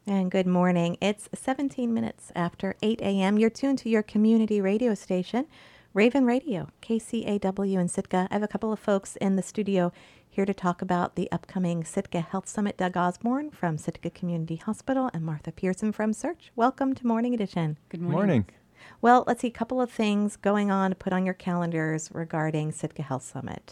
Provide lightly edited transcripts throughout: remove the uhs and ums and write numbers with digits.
And good morning. It's 17 minutes after 8 a.m. You're tuned to your community radio station, Raven Radio, KCAW in Sitka. I have a couple of folks in the studio here to talk about the upcoming Sitka Health Summit. Doug Osborne from Sitka Community Hospital and Martha Pearson from Search. Welcome to Morning Edition. Good morning. Morning. Well, let's see, a couple of things going on to put on your calendars regarding Sitka Health Summit.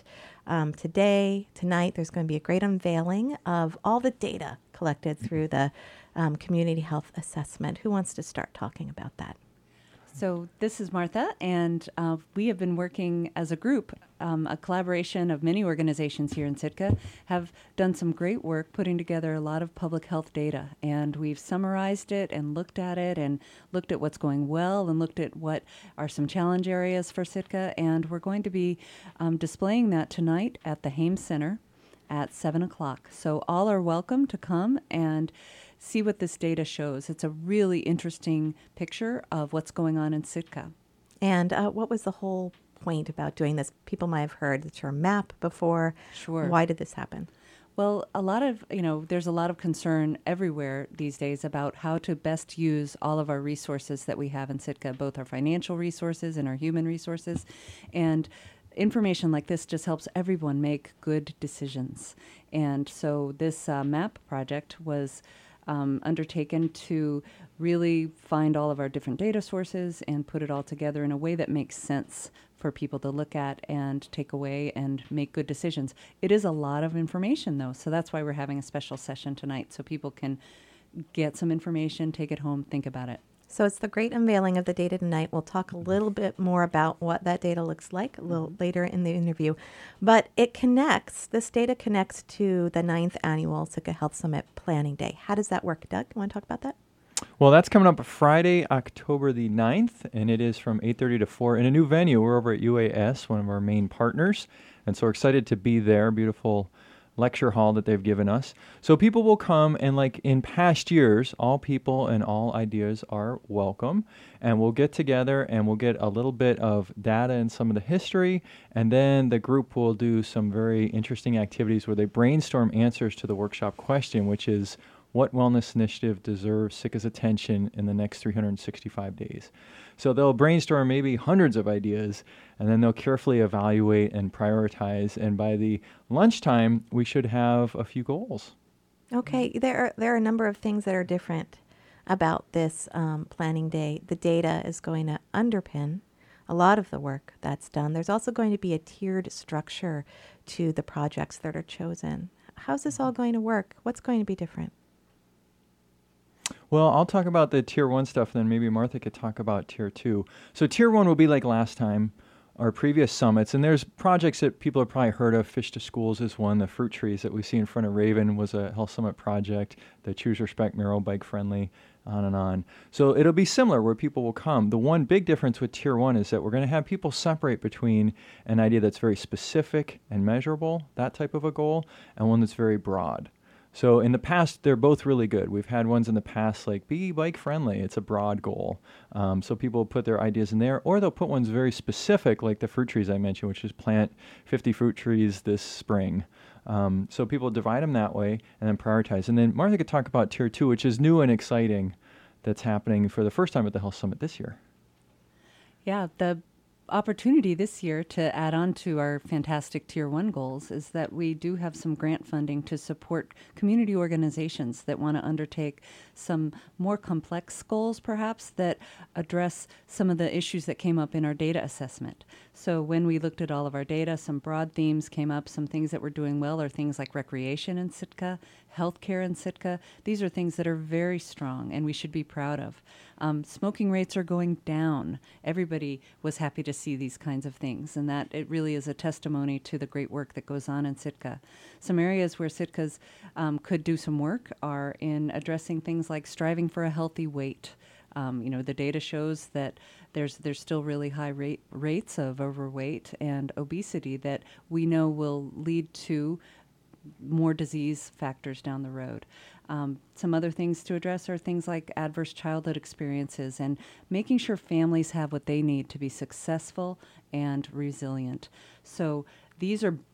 Tonight, there's going to be a great unveiling of all the data collected through the community health assessment. Who wants to start talking about that? So this is Martha, and we have been working as a group, a collaboration of many organizations here in Sitka, have done some great work putting together a lot of public health data, and we've summarized it and looked at what's going well and looked at what are some challenge areas for Sitka, and we're going to be displaying that tonight at the Hames Center at 7 o'clock. So all are welcome to come and see what this data shows. It's a really interesting picture of what's going on in Sitka. And what was the whole point about doing this? People might have heard the term MAP before. Sure. Why did this happen? Well, there's a lot of concern everywhere these days about how to best use all of our resources that we have in Sitka, both our financial resources and our human resources. And information like this just helps everyone make good decisions. And so this MAP project was undertaken to really find all of our different data sources and put it all together in a way that makes sense for people to look at and take away and make good decisions. It is a lot of information, though, so that's why we're having a special session tonight, so people can get some information, take it home, think about it. So it's the great unveiling of the data tonight. We'll talk a little bit more about what that data looks like a little later in the interview. But this data connects to the 9th annual Sitka Health Summit Planning Day. How does that work, Doug? You want to talk about that? Well, that's coming up Friday, October the 9th, and it is from 8:30 to 4 in a new venue. We're over at UAS, one of our main partners, and so we're excited to be there. Beautiful lecture hall that they've given us. So people will come, and like in past years, all people and all ideas are welcome, and we'll get together and we'll get a little bit of data and some of the history, and then the group will do some very interesting activities where they brainstorm answers to the workshop question, which is, what wellness initiative deserves Sitka's attention in the next 365 days? So they'll brainstorm maybe hundreds of ideas, and then they'll carefully evaluate and prioritize. And by the lunchtime, we should have a few goals. Okay, there are a number of things that are different about this planning day. The data is going to underpin a lot of the work that's done. There's also going to be a tiered structure to the projects that are chosen. How's this all going to work? What's going to be different? Well, I'll talk about the Tier 1 stuff, then maybe Martha could talk about Tier 2. So Tier 1 will be like last time, our previous summits, and there's projects that people have probably heard of. Fish to Schools is one. The fruit trees that we see in front of Raven was a Health Summit project. The Choose Respect mural, bike friendly, on and on. So it'll be similar where people will come. The one big difference with Tier 1 is that we're going to have people separate between an idea that's very specific and measurable, that type of a goal, and one that's very broad. So in the past, they're both really good. We've had ones in the past like be bike friendly. It's a broad goal. So people put their ideas in there, or they'll put ones very specific like the fruit trees I mentioned, which is plant 50 fruit trees this spring. So people divide them that way and then prioritize. And then Martha could talk about Tier 2, which is new and exciting, that's happening for the first time at the Health Summit this year. Yeah, the opportunity this year to add on to our fantastic Tier 1 goals is that we do have some grant funding to support community organizations that want to undertake some more complex goals, perhaps, that address some of the issues that came up in our data assessment. So when we looked at all of our data, some broad themes came up. Some things that we're doing well are things like recreation in Sitka, healthcare in Sitka. These are things that are very strong and we should be proud of. Smoking rates are going down. Everybody was happy to see these kinds of things, and that it really is a testimony to the great work that goes on in Sitka. Some areas where Sitka's could do some work are in addressing things like striving for a healthy weight. The data shows that there's still really high rates of overweight and obesity that we know will lead to more disease factors down the road. Some other things to address are things like adverse childhood experiences and making sure families have what they need to be successful and resilient. So these are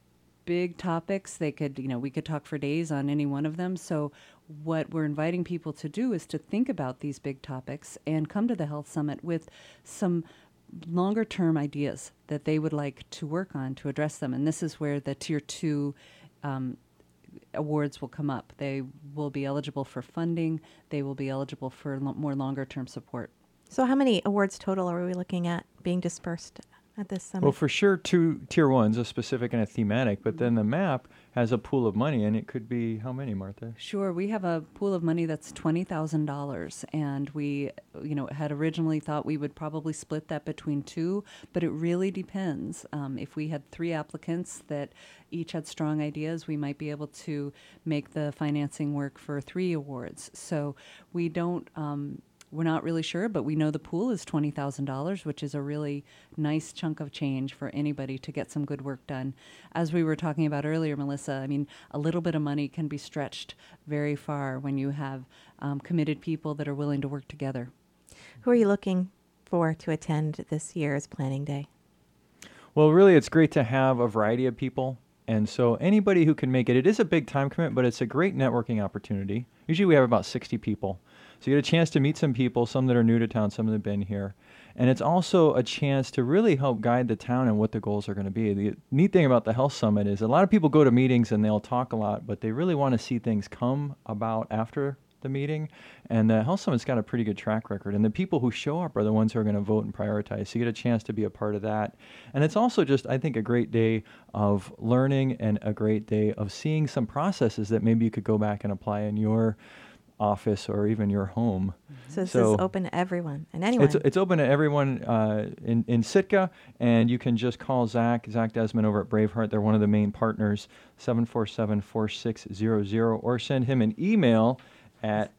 big topics. They could, we could talk for days on any one of them. So what we're inviting people to do is to think about these big topics and come to the Health Summit with some longer term ideas that they would like to work on to address them. And this is where the Tier 2 awards will come up. They will be eligible for funding. They will be eligible for more longer term support. So how many awards total are we looking at being dispersed at this summit? Well, for sure, 2 Tier 1s, a specific and a thematic, but then the map has a pool of money, and it could be how many, Martha? Sure. We have a pool of money that's $20,000, and we, had originally thought we would probably split that between 2, but it really depends. If we had 3 applicants that each had strong ideas, we might be able to make the financing work for 3 awards. So we don't... we're not really sure, but we know the pool is $20,000, which is a really nice chunk of change for anybody to get some good work done. As we were talking about earlier, Melissa, I mean, a little bit of money can be stretched very far when you have committed people that are willing to work together. Who are you looking for to attend this year's planning day? Well, really, it's great to have a variety of people. And so anybody who can make it, it is a big time commitment, but it's a great networking opportunity. Usually we have about 60 people. So you get a chance to meet some people, some that are new to town, some that have been here. And it's also a chance to really help guide the town and what the goals are going to be. The neat thing about the Health Summit is a lot of people go to meetings and they'll talk a lot, but they really want to see things come about after the meeting. And the Health Summit's got a pretty good track record. And the people who show up are the ones who are going to vote and prioritize. So you get a chance to be a part of that. And it's also just, I think, a great day of learning and a great day of seeing some processes that maybe you could go back and apply in your office or even your home. So this is open to everyone and anyone. It's open to everyone in Sitka, and you can just call Zach Desmond over at Braveheart. They're one of the main partners, 747-4600, or send him an email at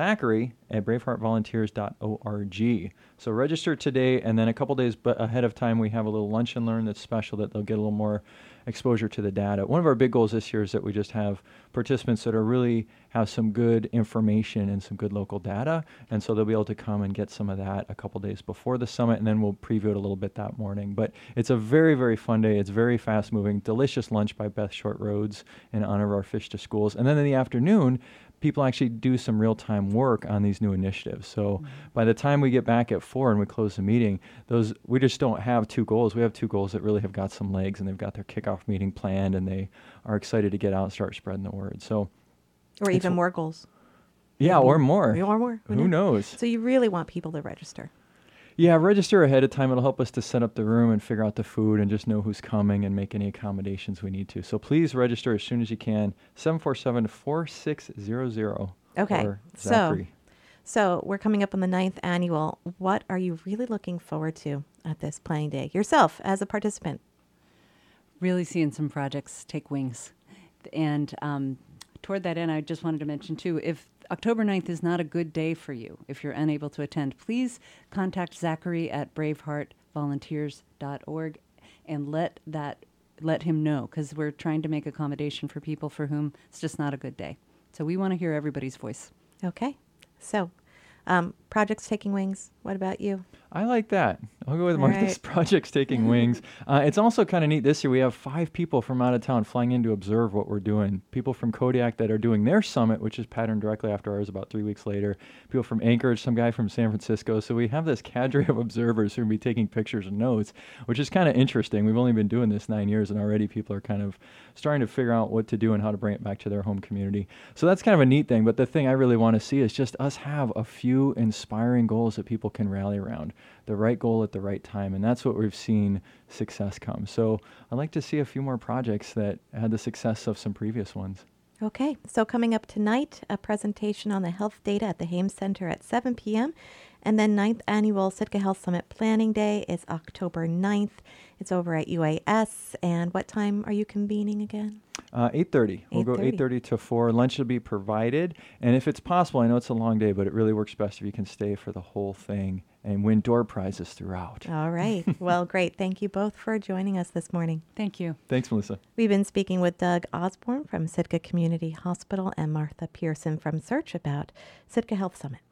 zachary@braveheartvolunteers.org. So register today, and then a couple days ahead of time, we have a little lunch and learn that's special that they'll get a little more exposure to the data. One of our big goals this year is that we just have participants that are really have some good information and some good local data, and so they'll be able to come and get some of that a couple days before the summit, and then we'll preview it a little bit that morning. But it's a very, very fun day. It's very fast-moving, delicious lunch by Beth Short Roads in honor of our Fish to Schools. And then in the afternoon, people actually do some real-time work on these new initiatives. So by the time we get back at 4 and we close the meeting, we just don't have 2 goals. We have 2 goals that really have got some legs, and they've got their kickoff meeting planned, and they are excited to get out and start spreading the word. So, or even more goals. Yeah, or more. Or more. Who knows? So you really want people to register. Yeah, register ahead of time. It'll help us to set up the room and figure out the food and just know who's coming and make any accommodations we need to. So please register as soon as you can. 747-4600. Okay. Or Zachary. So we're coming up on the 9th annual. What are you really looking forward to at this planning day yourself as a participant? Really seeing some projects take wings. And toward that end, I just wanted to mention, too, if October 9th is not a good day for you, if you're unable to attend, please contact Zachary at braveheartvolunteers.org and let him know, because we're trying to make accommodation for people for whom it's just not a good day. So we want to hear everybody's voice. Okay. So projects taking wings. What about you? I like that. I'll go with Martha's projects taking wings. It's also kind of neat. This year we have 5 people from out of town flying in to observe what we're doing. People from Kodiak that are doing their summit, which is patterned directly after ours about 3 weeks later. People from Anchorage, some guy from San Francisco. So we have this cadre of observers who are going to be taking pictures and notes, which is kind of interesting. We've only been doing this 9 years, and already people are kind of starting to figure out what to do and how to bring it back to their home community. So that's kind of a neat thing. But the thing I really want to see is just us have a few inspiring goals that people can rally around. The right goal at the right time, and that's what we've seen success come. So I'd like to see a few more projects that had the success of some previous ones. Okay, so coming up tonight, a presentation on the health data at the Hames Center at 7 p.m. And then 9th Annual Sitka Health Summit Planning Day is October 9th. It's over at UAS. And what time are you convening again? 8:30. We'll go 8:30 to 4. Lunch will be provided. And if it's possible, I know it's a long day, but it really works best if you can stay for the whole thing and win door prizes throughout. All right. Well, great. Thank you both for joining us this morning. Thank you. Thanks, Melissa. We've been speaking with Doug Osborne from Sitka Community Hospital and Martha Pearson from Search about Sitka Health Summit.